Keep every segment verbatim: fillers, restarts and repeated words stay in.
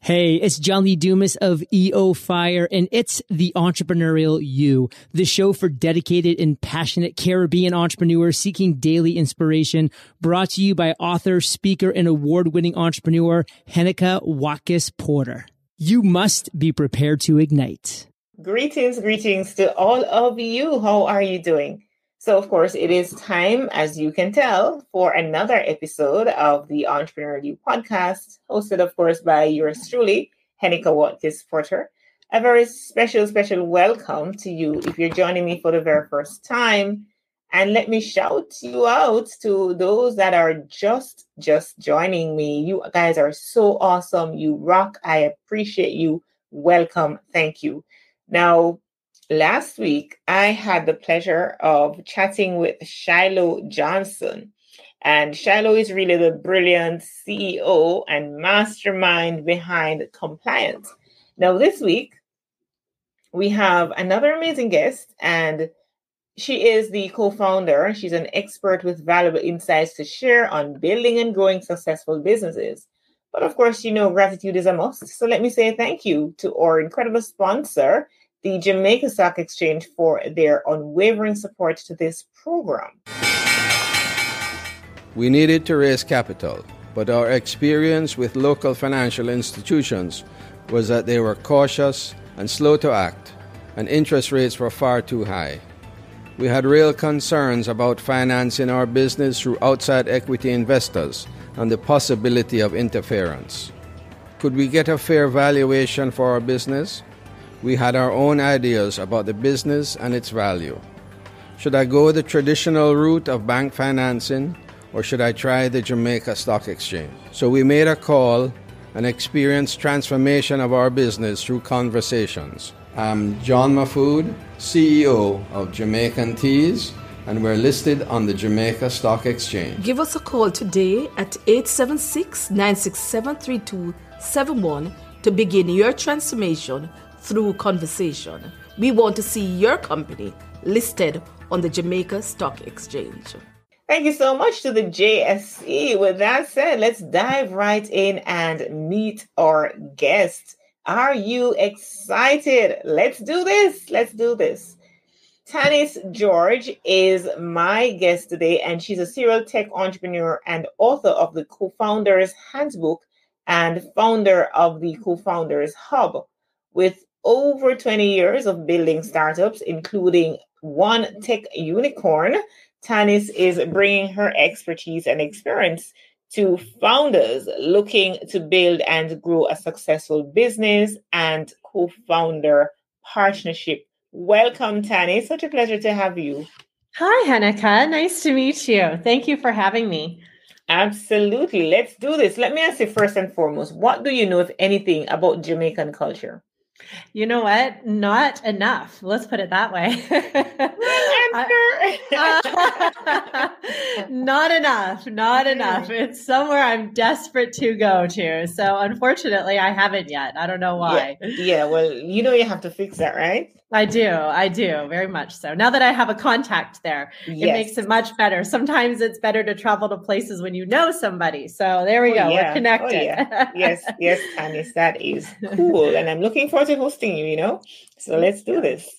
Hey, it's John Lee Dumas of E O Fire, and it's The Entrepreneurial You, the show for dedicated and passionate Caribbean entrepreneurs seeking daily inspiration, brought to you by author, speaker, and award-winning entrepreneur, Henneke Watkis Porter. You must be prepared to ignite. Greetings, greetings to all of you. How are you doing? So, of course, it is time, as you can tell, for another episode of the Entrepreneurial You podcast, hosted, of course, by yours truly, Henneke Watkis Porter. A very special, special welcome to you if you're joining me for the very first time. And let me shout you out to those that are just, just joining me. You guys are so awesome. You rock. I appreciate you. Welcome. Thank you. Now, last week, I had the pleasure of chatting with Shiloh Johnson. And Shiloh is really the brilliant C E O and mastermind behind Compliant. Now, this week, we have another amazing guest, and she is the co-founder. She's an expert with valuable insights to share on building and growing successful businesses. But of course, you know, gratitude is a must. So let me say thank you to our incredible sponsor, the Jamaica Stock Exchange, for their unwavering support to this program. We needed to raise capital, but our experience with local financial institutions was that they were cautious and slow to act, and interest rates were far too high. We had real concerns about financing our business through outside equity investors and the possibility of interference. Could we get a fair valuation for our business? We had our own ideas about the business and its value. Should I go the traditional route of bank financing, or should I try the Jamaica Stock Exchange? So we made a call and experienced transformation of our business through conversations. I'm John Mahfood, C E O of Jamaican Teas, and we're listed on the Jamaica Stock Exchange. Give us a call today at eight seven six, nine six seven, three two seven one to begin your transformation through conversation. We want to see your company listed on the Jamaica Stock Exchange. Thank you so much to the J S C. With that said, let's dive right in and meet our guest. Are you excited? Let's do this. Let's do this. Tanis George is my guest today, and she's a serial tech entrepreneur and author of the Co-Founders Handbook and founder of the Co-Founders Hub. With over twenty years of building startups, including one tech unicorn, Tanis is bringing her expertise and experience to founders looking to build and grow a successful business and co-founder partnership. Welcome, Tanis. Such a pleasure to have you. Hi, Henneke. Nice to meet you. Thank you for having me. Absolutely. Let's do this. Let me ask you first and foremost, what do you know, if anything, about Jamaican culture? You know what? Not enough. Let's put it that way. uh, not enough. Not enough. It's somewhere I'm desperate to go to. So unfortunately, I haven't yet. I don't know why. Yeah, yeah, well, you know you have to fix that, right? I do. I do. Very much so. Now that I have a contact there, yes. It makes it much better. Sometimes it's better to travel to places when you know somebody. So there we oh, go. Yeah. We're connected. Oh, yeah. Yes, yes, Tanis, that is cool. And I'm looking forward to hosting you, you know? So let's do this.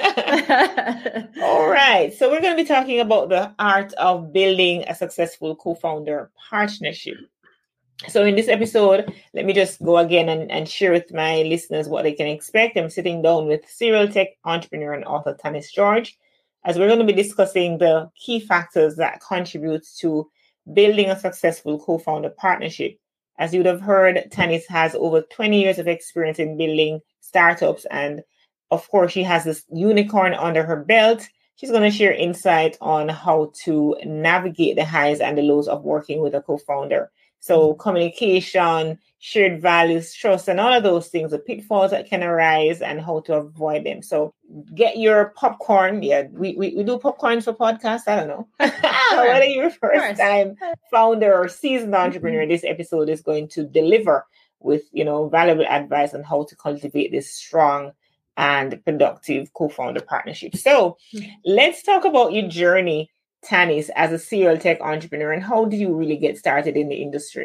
All right. So we're going to be talking about the art of building a successful co-founder partnership. So in this episode, let me just go again and, and share with my listeners what they can expect. I'm sitting down with serial tech entrepreneur and author Tanis George, as we're going to be discussing the key factors that contribute to building a successful co-founder partnership. As you would have heard, Tanis has over twenty years of experience in building startups. And of course, she has this unicorn under her belt. She's going to share insight on how to navigate the highs and the lows of working with a co-founder. So communication, shared values, trust, and all of those things, the pitfalls that can arise and how to avoid them. So get your popcorn. Yeah, we, we, we do popcorn for podcasts. I don't know. So whether you're a first time founder or seasoned entrepreneur, this episode is going to deliver with, you know, valuable advice on how to cultivate this strong and productive co-founder partnership. So let's talk about your journey, Tanis, as a serial tech entrepreneur, and how did you really get started in the industry?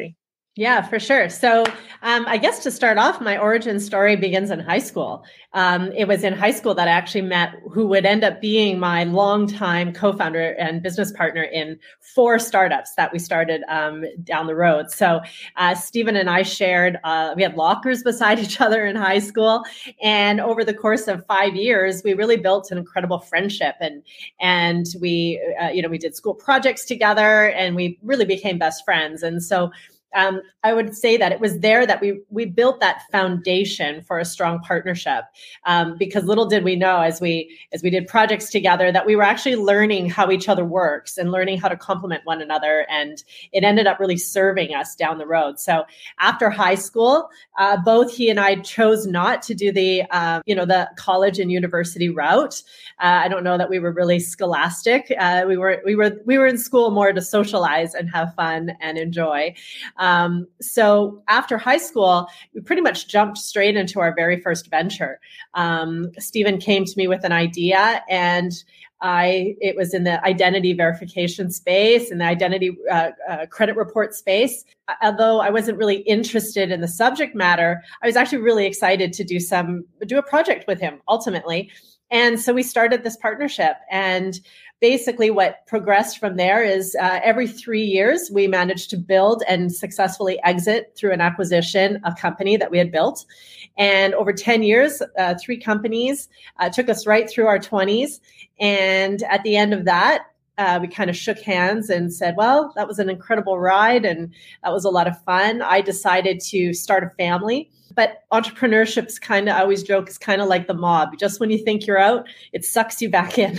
Yeah, for sure. So um, I guess to start off, my origin story begins in high school. Um, it was in high school that I actually met who would end up being my longtime co-founder and business partner in four startups that we started um, down the road. So uh, Stephen and I shared, uh, we had lockers beside each other in high school. And over the course of five years, we really built an incredible friendship. And, and we, uh, you know, we did school projects together and we really became best friends. And so Um, I would say that it was there that we we built that foundation for a strong partnership, um, because little did we know as we as we did projects together that we were actually learning how each other works and learning how to complement one another, and it ended up really serving us down the road. So after high school, uh, both he and I chose not to do the uh, you know the college and university route. Uh, I don't know that we were really scholastic. Uh, we were we were we were in school more to socialize and have fun and enjoy. Um, so after high school, we pretty much jumped straight into our very first venture. Um, Stephen came to me with an idea, and I it was in the identity verification space and the identity uh, uh, credit report space. Although I wasn't really interested in the subject matter, I was actually really excited to do some do a project with him ultimately. And so we started this partnership, and basically what progressed from there is uh, every three years, we managed to build and successfully exit through an acquisition, a company that we had built. And over ten years, uh, three companies uh, took us right through our twenties. And at the end of that, uh, we kind of shook hands and said, well, that was an incredible ride and that was a lot of fun. I decided to start a family. But entrepreneurship's kind of, I always joke, is kind of like the mob. Just when you think you're out, it sucks you back in.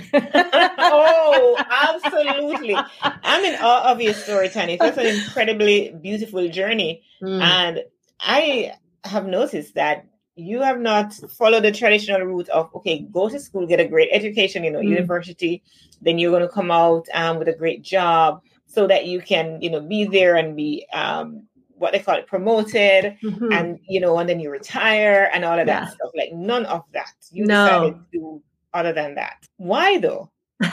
Oh, absolutely. I'm in awe of your story, Tani. That's an incredibly beautiful journey. Mm. And I have noticed that you have not followed the traditional route of, okay, go to school, get a great education, you know, mm. university, then you're going to come out um, with a great job so that you can, you know, be there and be, um, what they call it, promoted, mm-hmm. and, you know, and then you retire and all of that yeah. stuff. Like none of that. You no. decided to do other than that. Why though?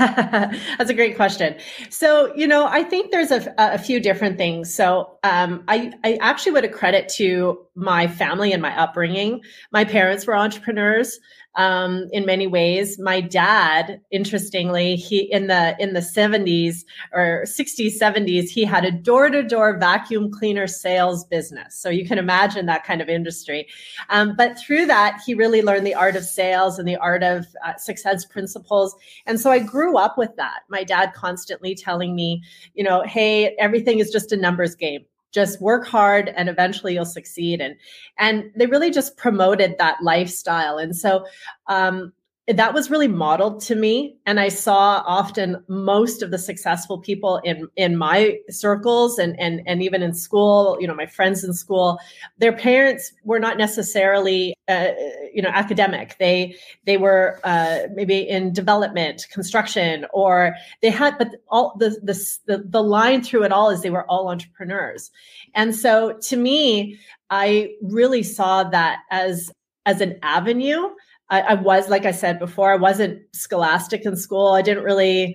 That's a great question. So, you know, I think there's a, a few different things. So um, I, I actually would accredit to my family and my upbringing. My parents were entrepreneurs. Um, in many ways, my dad, interestingly, he in the in the seventies or sixties, seventies, he had a door-to-door vacuum cleaner sales business. So you can imagine that kind of industry. Um, but through that, he really learned the art of sales and the art of uh, success principles. And so I grew up with that. My dad constantly telling me, you know, hey, everything is just a numbers game. Just work hard and eventually you'll succeed. And, and they really just promoted that lifestyle. And so, um, that was really modeled to me. And I saw often most of the successful people in, in my circles and, and, and even in school, you know, my friends in school, their parents were not necessarily, uh, you know, academic. They, they were, uh, maybe in development, construction, or they had, but all the, the, the, the line through it all is they were all entrepreneurs. And so to me, I really saw that as, as an avenue. I, I was, like I said before, I wasn't scholastic in school. I didn't really,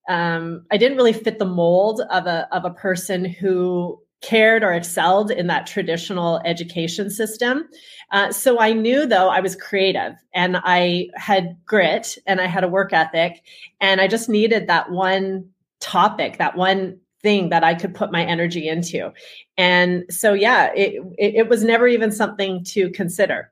um, I didn't really fit the mold of a of a person who cared or excelled in that traditional education system. Uh, so I knew, though, I was creative and I had grit and I had a work ethic, and I just needed that one topic, that one thing that I could put my energy into. And so, yeah, it it, it was never even something to consider.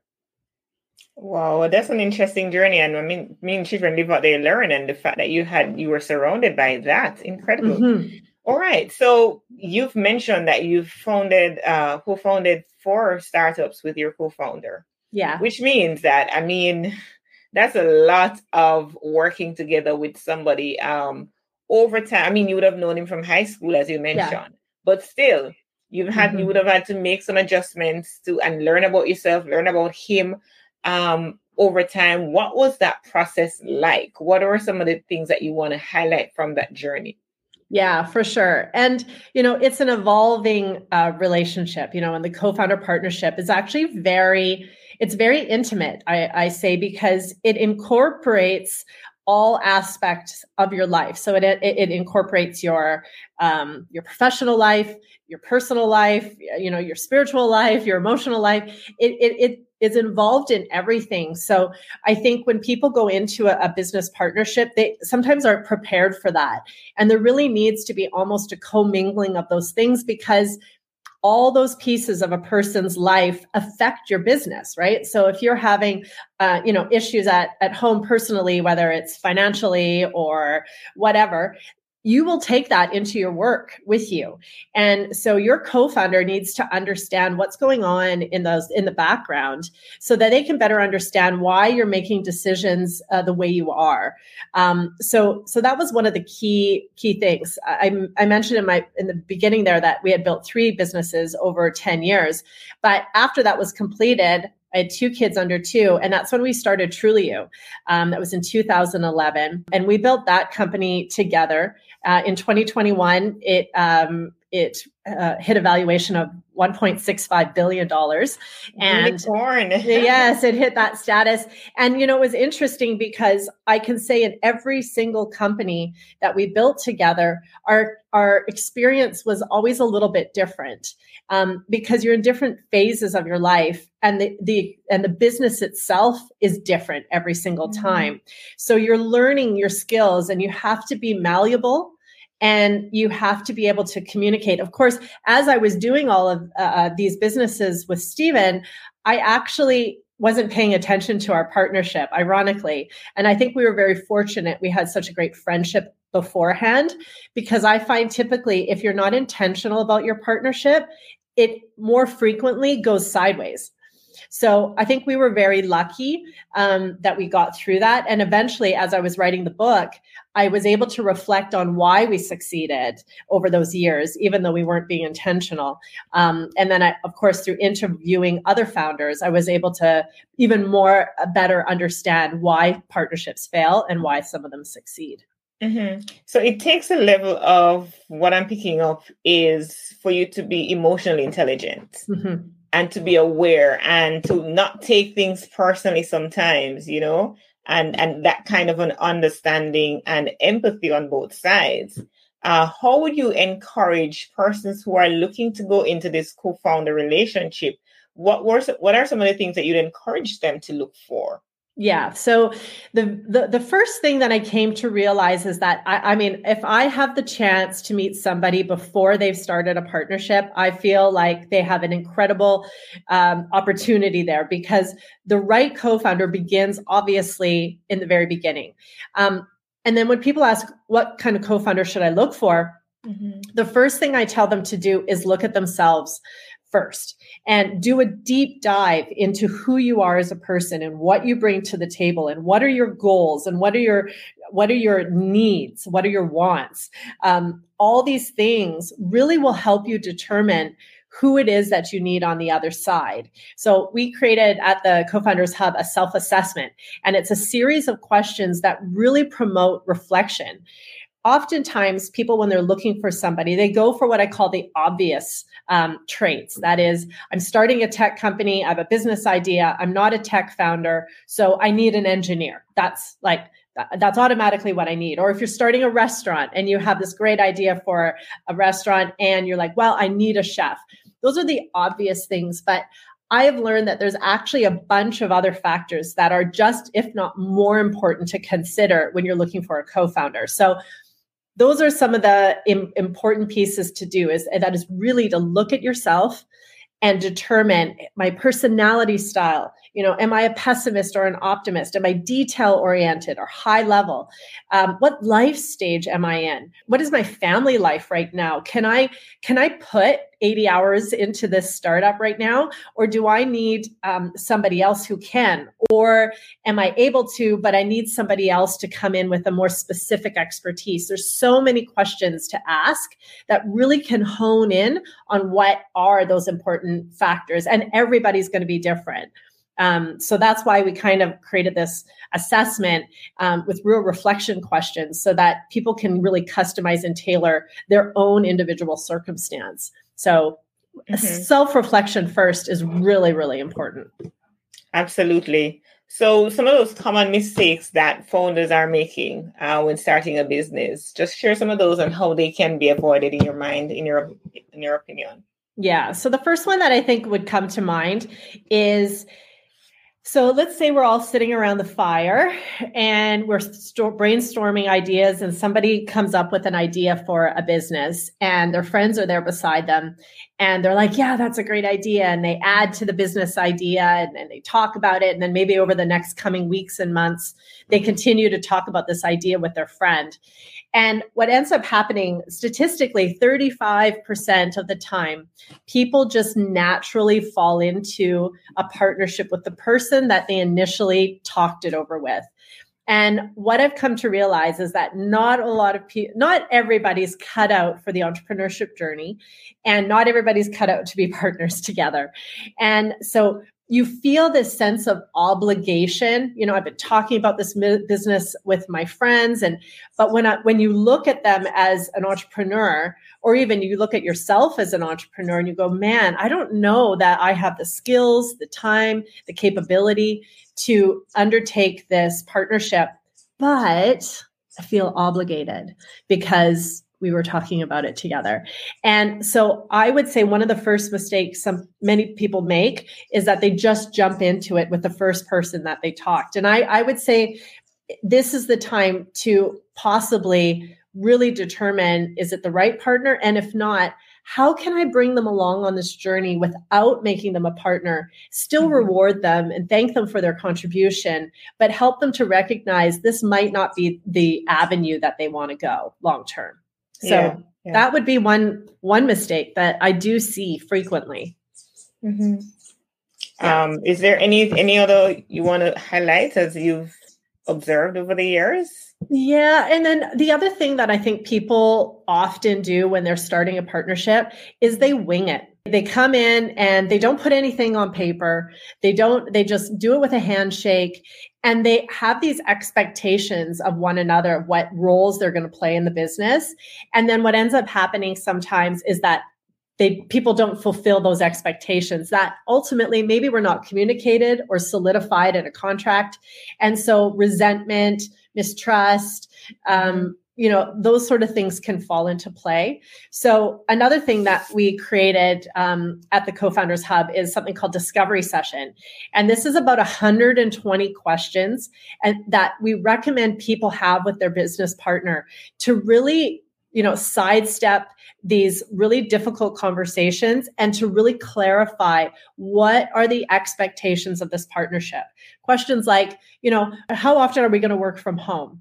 Wow, that's an interesting journey. And I mean, me and children live what they learn, and the fact that you had you were surrounded by that, incredible. Mm-hmm. All right. So you've mentioned that you've founded, uh, co-founded four startups with your co-founder. Yeah. Which means that, I mean, that's a lot of working together with somebody um, over time. I mean, you would have known him from high school, as you mentioned, yeah. but still, you've had mm-hmm. you would have had to make some adjustments to and learn about yourself, learn about him. Um, over time. What was that process like? What are some of the things that you want to highlight from that journey? Yeah, for sure. And, you know, it's an evolving uh, relationship, you know, and the co-founder partnership is actually very, it's very intimate, I, I say, because it incorporates all aspects of your life. So it it, it incorporates your um, your professional life, your personal life, you know, your spiritual life, your emotional life. It it it is involved in everything. So I think when people go into a, a business partnership, they sometimes aren't prepared for that, and there really needs to be almost a commingling of those things, because all those pieces of a person's life affect your business, right? So if you're having, uh, you know, issues at, at home personally, whether it's financially or whatever, you will take that into your work with you. And so your co-founder needs to understand what's going on in those in the background so that they can better understand why you're making decisions uh, the way you are. Um, so, so that was one of the key key things. I, I mentioned in my in the beginning there that we had built three businesses over ten years, but after that was completed, I had two kids under two, and that's when we started Truly You. Um, that was in two thousand eleven, and we built that company together. Uh, in twenty twenty-one, it um, it uh, hit a valuation of one point six five billion dollars. And Unicorn. Yes, it hit that status. And, you know, it was interesting because I can say in every single company that we built together, our, our experience was always a little bit different um, because you're in different phases of your life, and the, the, and the business itself is different every single time. Mm-hmm. So you're learning your skills, and you have to be malleable. And you have to be able to communicate. Of course, as I was doing all of uh, these businesses with Stephen, I actually wasn't paying attention to our partnership, ironically. And I think we were very fortunate. We had such a great friendship beforehand, because I find typically if you're not intentional about your partnership, it more frequently goes sideways. So I think we were very lucky um, that we got through that. And eventually, as I was writing the book, I was able to reflect on why we succeeded over those years, even though we weren't being intentional. Um, and then, I, of course, through interviewing other founders, I was able to even more uh, better understand why partnerships fail and why some of them succeed. Mm-hmm. So it takes a level of, what I'm picking up is for you to be emotionally intelligent. Mm-hmm. And to be aware and to not take things personally sometimes, you know, and, and that kind of an understanding and empathy on both sides. Uh, how would you encourage persons who are looking to go into this co-founder relationship? What were what are some of the things that you'd encourage them to look for? Yeah. So the, the the first thing that I came to realize is that, I, I mean, if I have the chance to meet somebody before they've started a partnership, I feel like they have an incredible um, opportunity there, because the right co-founder begins obviously in the very beginning. Um, and then when people ask, what kind of co-founder should I look for? Mm-hmm. The first thing I tell them to do is look at themselves first and do a deep dive into who you are as a person and what you bring to the table and what are your goals and what are your what are your needs, what are your wants. Um, all these things really will help you determine who it is that you need on the other side. So we created at the Co-Founders Hub a self-assessment, and it's a series of questions that really promote reflection. Oftentimes, people, when they're looking for somebody, they go for what I call the obvious um, traits. That is, I'm starting a tech company, I have a business idea, I'm not a tech founder, so I need an engineer. That's like, that's automatically what I need. Or if you're starting a restaurant and you have this great idea for a restaurant and you're like, well, I need a chef. Those are the obvious things. But I have learned that there's actually a bunch of other factors that are just, if not more important to consider when you're looking for a co-founder. So those are some of the im- important pieces to do, is that is really to look at yourself and determine my personality style. You know, am I a pessimist or an optimist? Am I detail oriented or high level? Um, what life stage am I in? What is my family life right now? Can I can I put eighty hours into this startup right now? Or do I need um, somebody else who can? Or am I able to, but I need somebody else to come in with a more specific expertise? There's so many questions to ask that really can hone in on what are those important factors. And everybody's going to be different. Um, so that's why we kind of created this assessment um, with real reflection questions so that people can really customize and tailor their own individual circumstance. So mm-hmm. self-reflection first is really, really important. Absolutely. So some of those common mistakes that founders are making uh, when starting a business, just share some of those and how they can be avoided in your mind, in your in your opinion. Yeah. So the first one that I think would come to mind is, so let's say we're all sitting around the fire and we're st- brainstorming ideas, and somebody comes up with an idea for a business and their friends are there beside them. And they're like, yeah, that's a great idea. And they add to the business idea and, and they talk about it. And then maybe over the next coming weeks and months, they continue to talk about this idea with their friend. And what ends up happening statistically, thirty-five percent of the time, people just naturally fall into a partnership with the person that they initially talked it over with. And what I've come to realize is that not a lot of people, not everybody's cut out for the entrepreneurship journey, and not everybody's cut out to be partners together. And so you feel this sense of obligation. You know, I've been talking about this business with my friends, and but when I, when you look at them as an entrepreneur, or even you look at yourself as an entrepreneur, and you go, man, I don't know that I have the skills, the time, the capability to undertake this partnership, but I feel obligated because we were talking about it together. And so I would say one of the first mistakes some many people make is that they just jump into it with the first person that they talked. And I, I would say this is the time to possibly really determine, is it the right partner? And if not, how can I bring them along on this journey without making them a partner, still mm-hmm. reward them and thank them for their contribution, but help them to recognize this might not be the avenue that they want to go long term. So yeah, yeah. that would be one one mistake that I do see frequently. Mm-hmm. Yeah. Um, is there any any other you want to highlight as you've observed over the years? Yeah. And then the other thing that I think people often do when they're starting a partnership is they wing it. They come in and they don't put anything on paper. They don't, they just do it with a handshake, and they have these expectations of one another, of what roles they're going to play in the business. And then what ends up happening sometimes is that they people don't fulfill those expectations that ultimately maybe were not communicated or solidified in a contract. And so resentment, mistrust, um, you know, those sort of things can fall into play. So another thing that we created um, at the Co-Founders Hub is something called Discovery Session. And this is about one hundred twenty questions and that we recommend people have with their business partner to really, you know, sidestep these really difficult conversations and to really clarify what are the expectations of this partnership. Questions like, you know, how often are we going to work from home?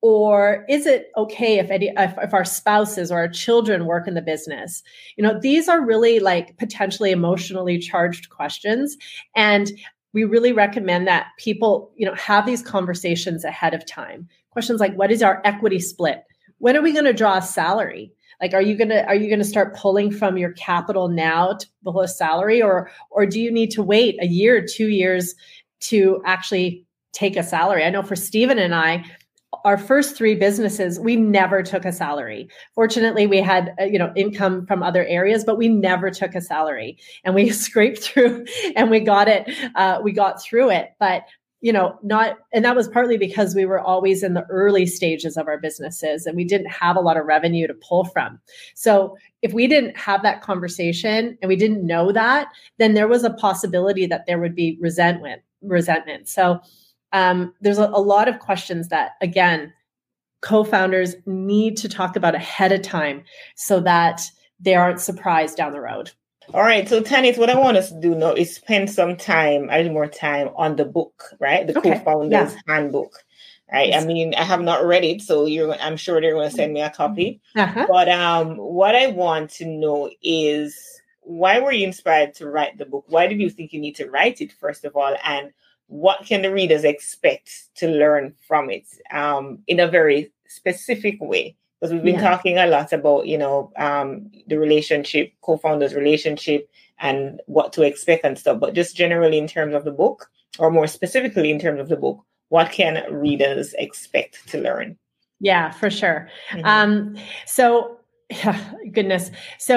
Or is it okay if, any, if if our spouses or our children work in the business? You know, these are really like potentially emotionally charged questions. And we really recommend that people, you know, have these conversations ahead of time. Questions like, what is our equity split? When are we going to draw a salary? Like, are you going to, are you going to start pulling from your capital now to pull a salary, or, or do you need to wait a year, two years to actually take a salary? I know for Stephen and I, our first three businesses, we never took a salary. Fortunately, we had, uh, you know, income from other areas, but we never took a salary, and we scraped through and we got it, uh, we got through it. But you know, not, and that was partly because we were always in the early stages of our businesses and we didn't have a lot of revenue to pull from. So if we didn't have that conversation and we didn't know that, then there was a possibility that there would be resentment, resentment. So um, there's a, a lot of questions that, again, co-founders need to talk about ahead of time so that they aren't surprised down the road. All right. So, Tanit, what I want us to do now is spend some time, a little more time on the book, right? The okay. Co-Founders yeah. Handbook, right? Yes. I mean, I have not read it, so you're. I'm sure they're going to send me a copy. Uh-huh. But um, what I want to know is, why were you inspired to write the book? Why did you think you need to write it, first of all? And what can the readers expect to learn from it um, in a very specific way? Because we've been yeah. talking a lot about, you know, um, the relationship, co-founders relationship and what to expect and stuff. But just generally in terms of the book, or more specifically in terms of the book, what can readers expect to learn? Yeah, for sure. Mm-hmm. Um, so, goodness. So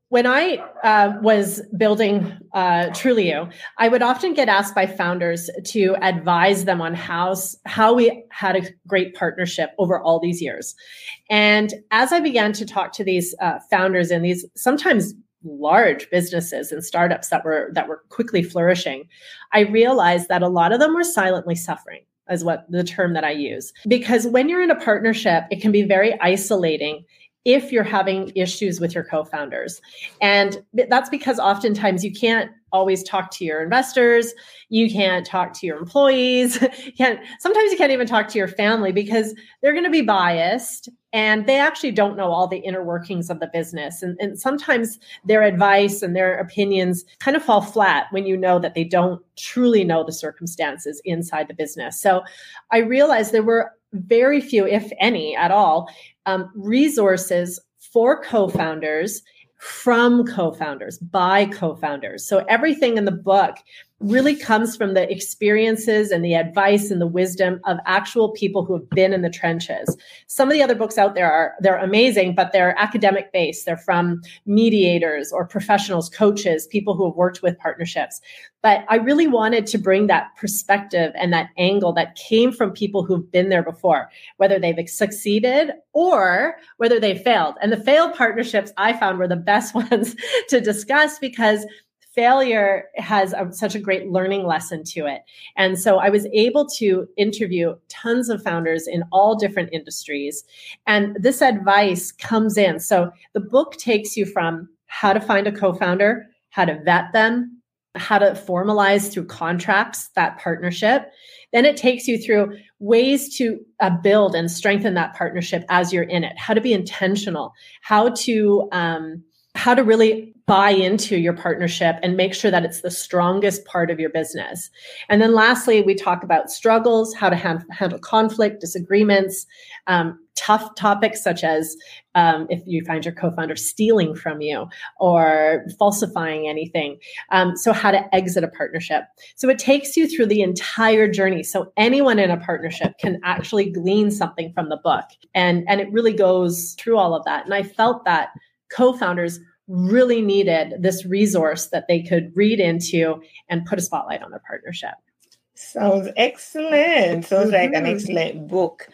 when I uh, was building uh, Trulioo, I would often get asked by founders to advise them on how, how we had a great partnership over all these years. And as I began to talk to these uh, founders in these sometimes large businesses and startups that were that were quickly flourishing, I realized that a lot of them were silently suffering, is what the term that I use. Because when you're in a partnership, it can be very isolating if you're having issues with your co-founders. And that's because oftentimes you can't always talk to your investors, you can't talk to your employees, you can't, sometimes you can't even talk to your family because they're going to be biased and they actually don't know all the inner workings of the business. And, and sometimes their advice and their opinions kind of fall flat when you know that they don't truly know the circumstances inside the business. So I realized there were very few, if any at all, um, resources for co-founders from co-founders, by co-founders. So everything in the book really comes from the experiences and the advice and the wisdom of actual people who have been in the trenches. Some of the other books out there are, they're amazing, but they're academic based. They're from mediators or professionals, coaches, people who have worked with partnerships. But I really wanted to bring that perspective and that angle that came from people who've been there before, whether they've succeeded or whether they failed. And the failed partnerships I found were the best ones to discuss because failure has a, such a great learning lesson to it. And so I was able to interview tons of founders in all different industries. And this advice comes in. So the book takes you from how to find a co-founder, how to vet them, how to formalize through contracts that partnership. Then it takes you through ways to uh, build and strengthen that partnership as you're in it, how to be intentional, how to um, how to really buy into your partnership and make sure that it's the strongest part of your business. And then lastly, we talk about struggles, how to hand, handle conflict, disagreements, um, tough topics such as um, if you find your co-founder stealing from you or falsifying anything. Um, so how to exit a partnership. So it takes you through the entire journey. So anyone in a partnership can actually glean something from the book. And, and it really goes through all of that. And I felt that co-founders really needed this resource that they could read into and put a spotlight on their partnership. Sounds excellent. Sounds mm-hmm. like an excellent book.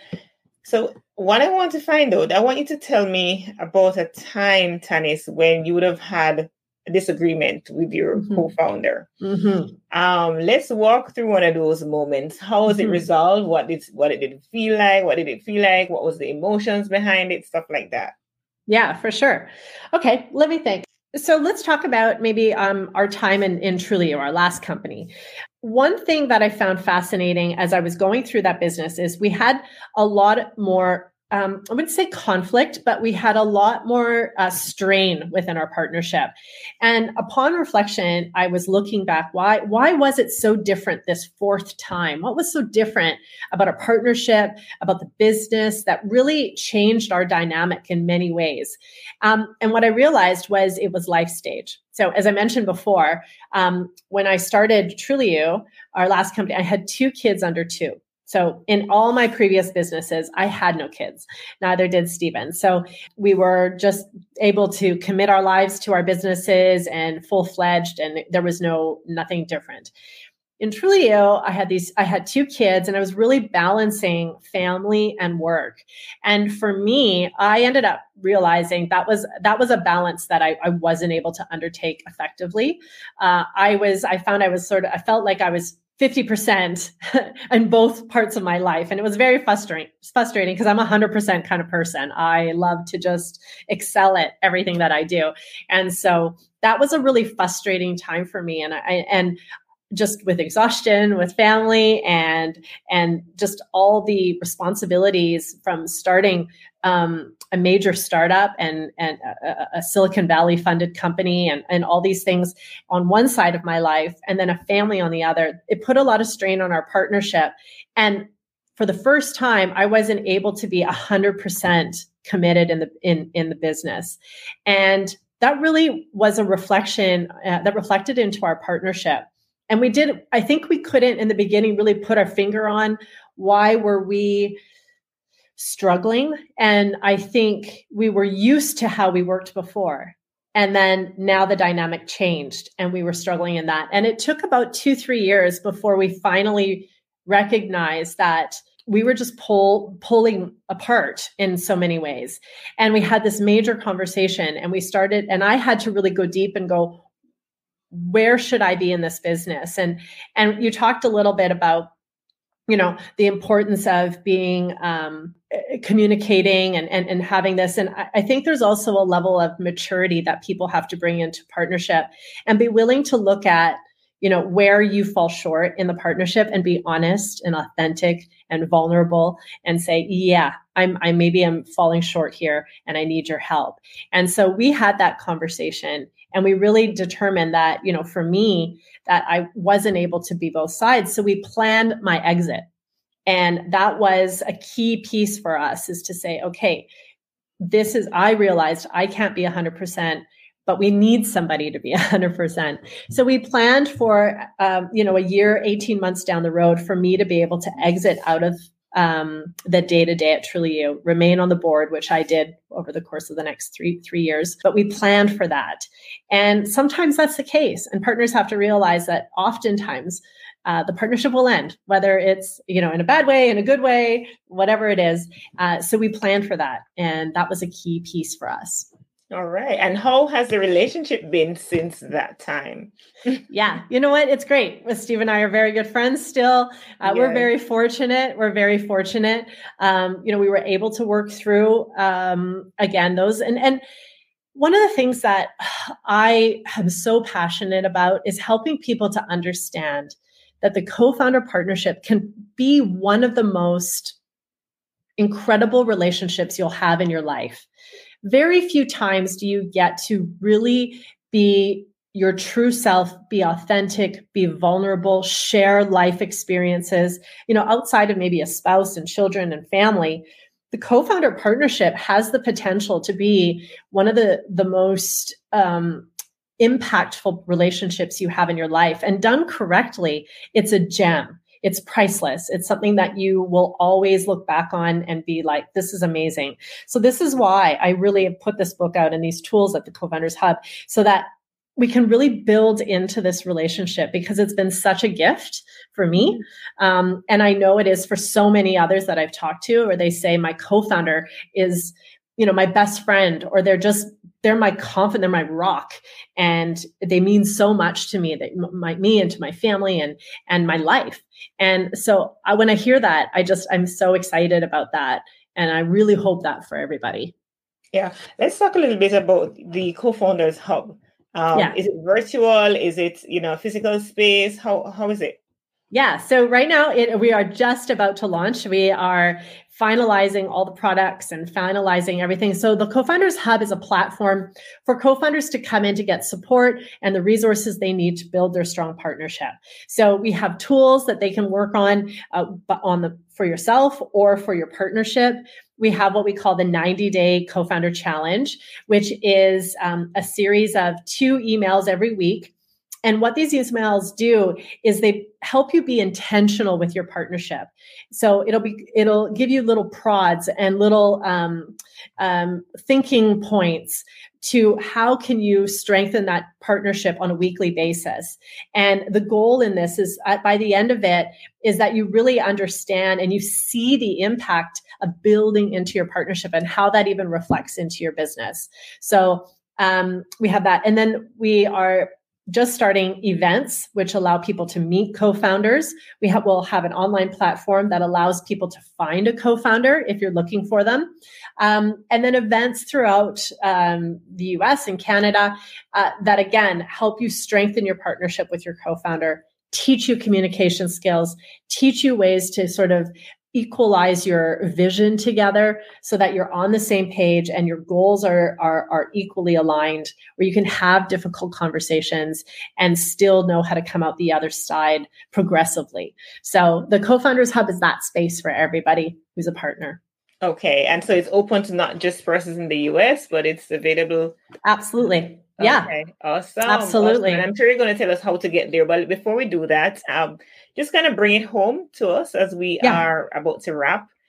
So what I want to find out, I want you to tell me about a time, Tanis, when you would have had a disagreement with your mm-hmm. co-founder. Mm-hmm. Um, let's walk through one of those moments. How was mm-hmm. it resolved? What did, what did it feel like? What did it feel like? What was the emotions behind it? Stuff like that. Yeah, for sure. Okay, let me think. So let's talk about maybe um, our time in, in Trulioo, our last company. One thing that I found fascinating as I was going through that business is we had a lot more, um, I wouldn't say conflict, but we had a lot more uh, strain within our partnership. And upon reflection, I was looking back, why, why was it so different this fourth time? What was so different about our partnership, about the business that really changed our dynamic in many ways? Um, and what I realized was it was life stage. So as I mentioned before, um, when I started Trulioo, our last company, I had two kids under two. So in all my previous businesses, I had no kids. Neither did Stephen. So we were just able to commit our lives to our businesses and full-fledged, and there was no nothing different. In Trulioo, I had these, I had two kids, and I was really balancing family and work. And for me, I ended up realizing that was that was a balance that I, I wasn't able to undertake effectively. Uh, I was, I found I was sort of, I felt like I was fifty percent in both parts of my life. And it was very frustrating, frustrating because I'm a one hundred percent kind of person. I love to just excel at everything that I do. And so that was a really frustrating time for me. And I, and just with exhaustion, with family, and and just all the responsibilities from starting um, a major startup and and a, a Silicon Valley funded company, and and all these things on one side of my life, and then a family on the other. It put a lot of strain on our partnership, and for the first time, I wasn't able to be a hundred percent committed in the in in the business, and that really was a reflection uh, that reflected into our partnership. And we did, I think we couldn't in the beginning really put our finger on why were we struggling. And I think we were used to how we worked before. And then now the dynamic changed and we were struggling in that. And it took about two, three years before we finally recognized that we were just pull, pulling apart in so many ways. And we had this major conversation and we started, and I had to really go deep and go, where should I be in this business? And, and you talked a little bit about, you know, the importance of being, um, communicating and, and, and having this. And I, I think there's also a level of maturity that people have to bring into partnership and be willing to look at, you know, where you fall short in the partnership and be honest and authentic and vulnerable and say, yeah, I'm, I maybe I'm falling short here and I need your help. And so we had that conversation and we really determined that, you know, for me, that I wasn't able to be both sides. So we planned my exit. And that was a key piece for us, is to say, okay, this is, I realized I can't be one hundred percent, but we need somebody to be one hundred percent. So we planned for, um, you know, a year, eighteen months down the road for me to be able to exit out of um, the day-to-day at Truly You, remain on the board, which I did over the course of the next three, three years. But we planned for that. And sometimes that's the case. And partners have to realize that oftentimes uh, the partnership will end, whether it's, you know, in a bad way, in a good way, whatever it is. Uh, so we planned for that. And that was a key piece for us. All right. And how has the relationship been since that time? Yeah. You know what? It's great. Steve and I are very good friends still. Uh, yes. We're very fortunate. We're very fortunate. Um, you know, we were able to work through, um, again, those. And, and one of the things that I am so passionate about is helping people to understand that the co-founder partnership can be one of the most incredible relationships you'll have in your life. Very few times do you get to really be your true self, be authentic, be vulnerable, share life experiences, you know, outside of maybe a spouse and children and family. The co-founder partnership has the potential to be one of the, the most um, impactful relationships you have in your life. And done correctly, it's a gem. It's priceless. It's something that you will always look back on and be like, this is amazing. So this is why I really have put this book out and these tools at the Co-Founders Hub, so that we can really build into this relationship, because it's been such a gift for me. Um, and I know it is for so many others that I've talked to, or they say my co-founder is, you know, my best friend, or they're just, they're my confidant, they're my rock. And they mean so much to me, that my, me and to my family and, and my life. And so I, when I hear that, I just, I'm so excited about that. And I really hope that for everybody. Yeah. Let's talk a little bit about the Co-Founders Hub. Um, yeah. Is it virtual? Is it, you know, physical space? How, how is it? Yeah. So right now it, we are just about to launch. We are finalizing all the products and finalizing everything. So the Co-Founders Hub is a platform for co-founders to come in to get support and the resources they need to build their strong partnership. So we have tools that they can work on, uh, on the, for yourself or for your partnership. We have what we call the ninety day Co-Founder Challenge, which is um, a series of two emails every week. And what these emails do is they help you be intentional with your partnership. So it'll be, it'll give you little prods and little um, um, thinking points to how can you strengthen that partnership on a weekly basis. And the goal in this is, uh, by the end of it, is that you really understand and you see the impact of building into your partnership and how that even reflects into your business. So um, we have that. And then we are just starting events, which allow people to meet co-founders. We have, we'll have an online platform that allows people to find a co-founder if you're looking for them. Um, and then events throughout um, the U S and Canada uh, that, again, help you strengthen your partnership with your co-founder, teach you communication skills, teach you ways to sort of equalize your vision together so that you're on the same page and your goals are, are, are equally aligned, where you can have difficult conversations and still know how to come out the other side progressively. So the Co-Founders Hub is that space for everybody who's a partner. Okay. And so it's open to not just persons in the U S, but it's available. Absolutely. Yeah. Okay. Awesome. Absolutely. Awesome. And I'm sure you're going to tell us how to get there. But before we do that, um, just kind of bring it home to us as we yeah. are about to wrap.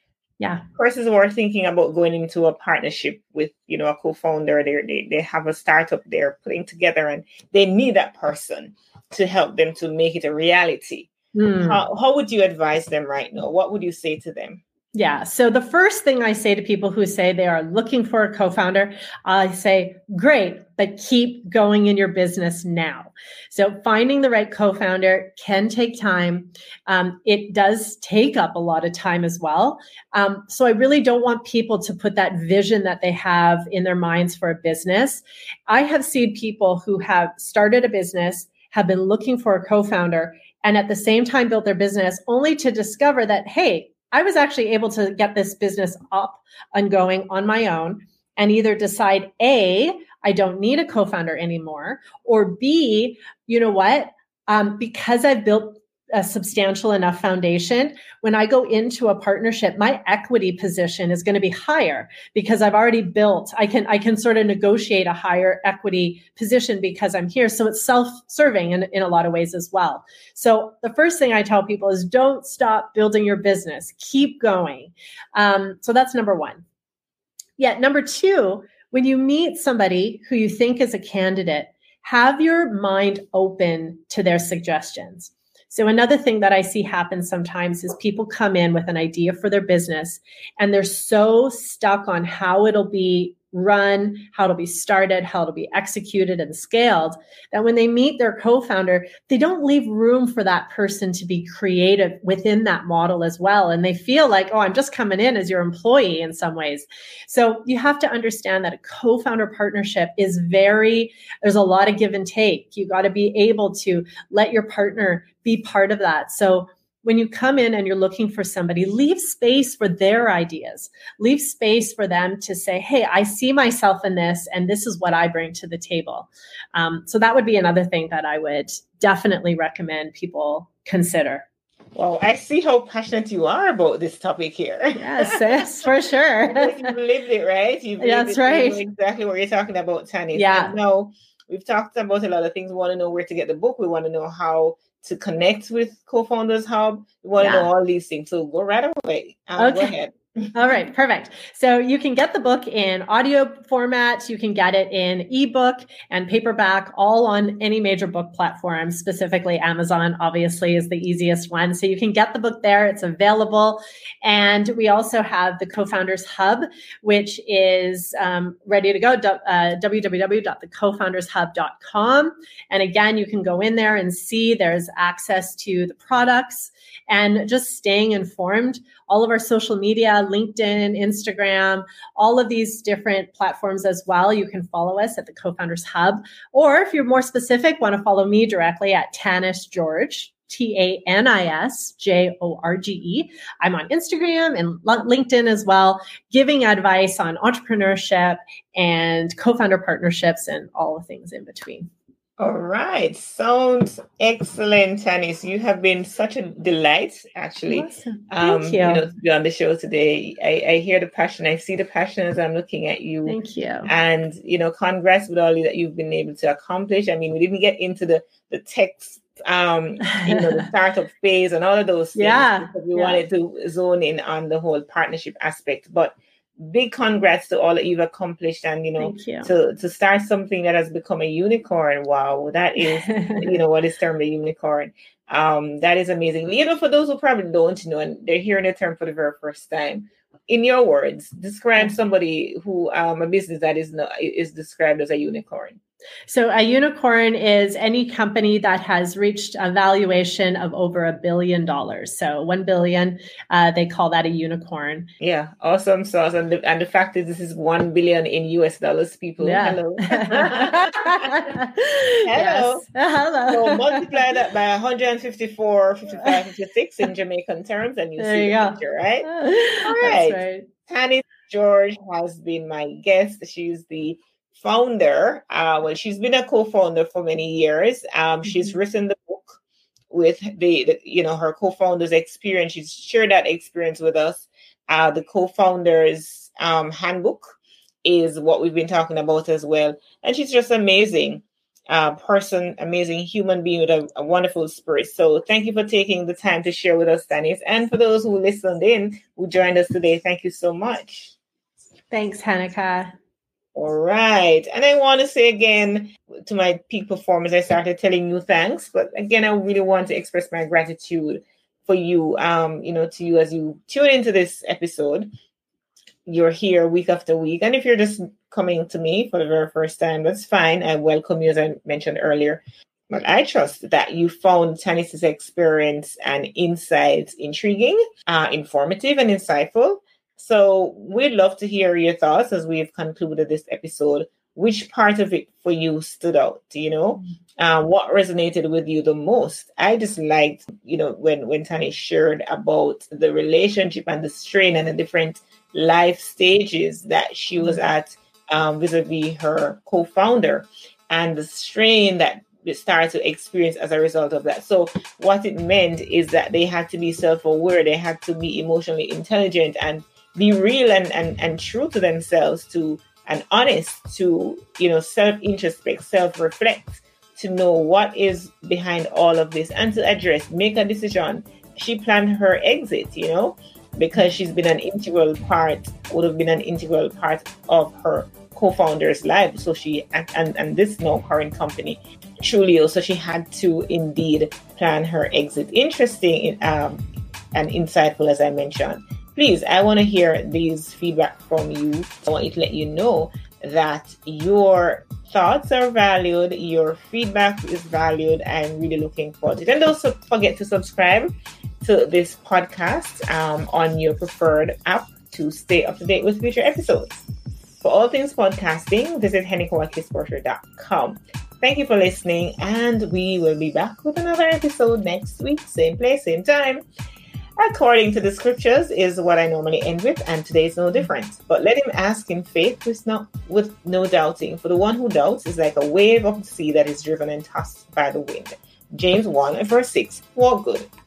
Yeah. Persons who are thinking about going into a partnership with, you know, a co-founder, they they they have a startup they're putting together, and they need that person to help them to make it a reality. Mm. How how would you advise them right now? What would you say to them? Yeah. So the first thing I say to people who say they are looking for a co-founder, I say, great, but keep going in your business now. So finding the right co-founder can take time. Um, it does take up a lot of time as well. Um, so I really don't want people to put that vision that they have in their minds for a business. I have seen people who have started a business, have been looking for a co-founder, and at the same time built their business, only to discover that, hey, I was actually able to get this business up and going on my own, and either decide, A, I don't need a co-founder anymore, or B, you know what? Um, because I've built a substantial enough foundation, when I go into a partnership, my equity position is going to be higher because I've already built, I can, I can sort of negotiate a higher equity position because I'm here. So it's self-serving in, in a lot of ways as well. So the first thing I tell people is don't stop building your business, keep going. Um, so that's number one. Yeah. Number two, when you meet somebody who you think is a candidate, have your mind open to their suggestions. So another thing that I see happen sometimes is people come in with an idea for their business and they're so stuck on how it'll be run, how it'll be started, how it'll be executed and scaled, that when they meet their co-founder, they don't leave room for that person to be creative within that model as well. And they feel like, oh, I'm just coming in as your employee in some ways. So you have to understand that a co-founder partnership is very, there's a lot of give and take. You got to be able to let your partner be part of that. So when you come in and you're looking for somebody, leave space for their ideas. Leave space for them to say, hey, I see myself in this, and this is what I bring to the table. Um, so that would be another thing that I would definitely recommend people consider. Well, I see how passionate you are about this topic here. Yes, yes, for sure. You've lived it, right? You've lived That's it, right. You know exactly what you're talking about, Tanis. Yeah. And now we've talked about a lot of things. We want to know where to get the book. We want to know how to connect with Co-Founders Hub. We want yeah. to know all these things. So go right away. Um, okay. Go ahead. All right, perfect. So you can get the book in audio format. You can get it in ebook and paperback, all on any major book platform. Specifically, Amazon obviously is the easiest one. So you can get the book there. It's available. And we also have the Co-Founders Hub, which is um, ready to go, uh, w w w dot the co founders hub dot com. And again, you can go in there and see there's access to the products and just staying informed. All of our social media, LinkedIn, Instagram, all of these different platforms as well. You can follow us at the Co-Founders Hub. Or if you're more specific, want to follow me directly at Tanis George, T A N I S J O R G E. I'm on Instagram and LinkedIn as well, giving advice on entrepreneurship and co-founder partnerships and all the things in between. All right. Sounds excellent, Tanis. You have been such a delight, actually. Awesome. Thank um, you. you know, to be on the show today. I, I hear the passion. I see the passion as I'm looking at you. Thank you. And, you know, congrats with all that you've been able to accomplish. I mean, we didn't get into the, the text, um, you know, the startup phase and all of those things. Yeah. Because we yeah. wanted to zone in on the whole partnership aspect. But big congrats to all that you've accomplished, and you know you. to to start something that has become a unicorn. Wow, that is you know what is termed a unicorn. Um, that is amazing. You know, for those who probably don't know and they're hearing the term for the very first time, in your words, describe somebody who um a business that is not is described as a unicorn. So a unicorn is any company that has reached a valuation of over a billion dollars. So one billion, uh, they call that a unicorn. Yeah, awesome sauce. And the, and the fact is this is one billion in U S dollars, people. Yeah. Hello. Hello. Yes. Hello. So multiply that by one hundred fifty-four, fifty-five, fifty-six in Jamaican terms and you there see you the go. picture, right? All right. That's right. Tanis George has been my guest. She's the founder. Uh, well, she's been a co-founder for many years. Um, mm-hmm. She's written the book with the, the, you know, her co-founder's experience. She's shared that experience with us. Uh, the co-founder's um, handbook is what we've been talking about as well. And she's just amazing. uh, person, amazing human being with a, a wonderful spirit. So thank you for taking the time to share with us, Tanis. And for those who listened in, who joined us today, thank you so much. Thanks, Hanika. All right. And I want to say again to my peak performers, I started telling you thanks. But again, I really want to express my gratitude for you, um, you know, to you as you tune into this episode. You're here week after week. And if you're just coming to me for the very first time, that's fine. I welcome you, as I mentioned earlier. But I trust that you found Tanis's experience and insights intriguing, uh, informative, and insightful. So we'd love to hear your thoughts as we've concluded this episode. Which part of it for you stood out? You know, uh, what resonated with you the most? I just liked, you know, when, when Tanis shared about the relationship and the strain and the different life stages that she was at um, vis-a-vis her co-founder and the strain that they started to experience as a result of that. So what it meant is that they had to be self-aware, they had to be emotionally intelligent and be real and, and, and true to themselves to and honest to, you know, self-introspect, self-reflect, to know what is behind all of this and to address, make a decision. She planned her exit, you know, because she's been an integral part, would have been an integral part of her co-founder's life. So she, and, and, and this now current company, Truly, so she had to indeed plan her exit. Interesting um, and insightful, as I mentioned. Please, I want to hear these feedback from you. I want you to let you know that your thoughts are valued, your feedback is valued. I'm really looking forward to it. And don't forget to subscribe to this podcast um, on your preferred app to stay up to date with future episodes. For all things podcasting, visit henny kowalski sporter dot com. Thank you for listening, and we will be back with another episode next week, same place, same time. According to the scriptures is what I normally end with, and today is no different. But let him ask in faith with no, with no doubting. For the one who doubts is like a wave of the sea that is driven and tossed by the wind. James one, verse six. Walk good.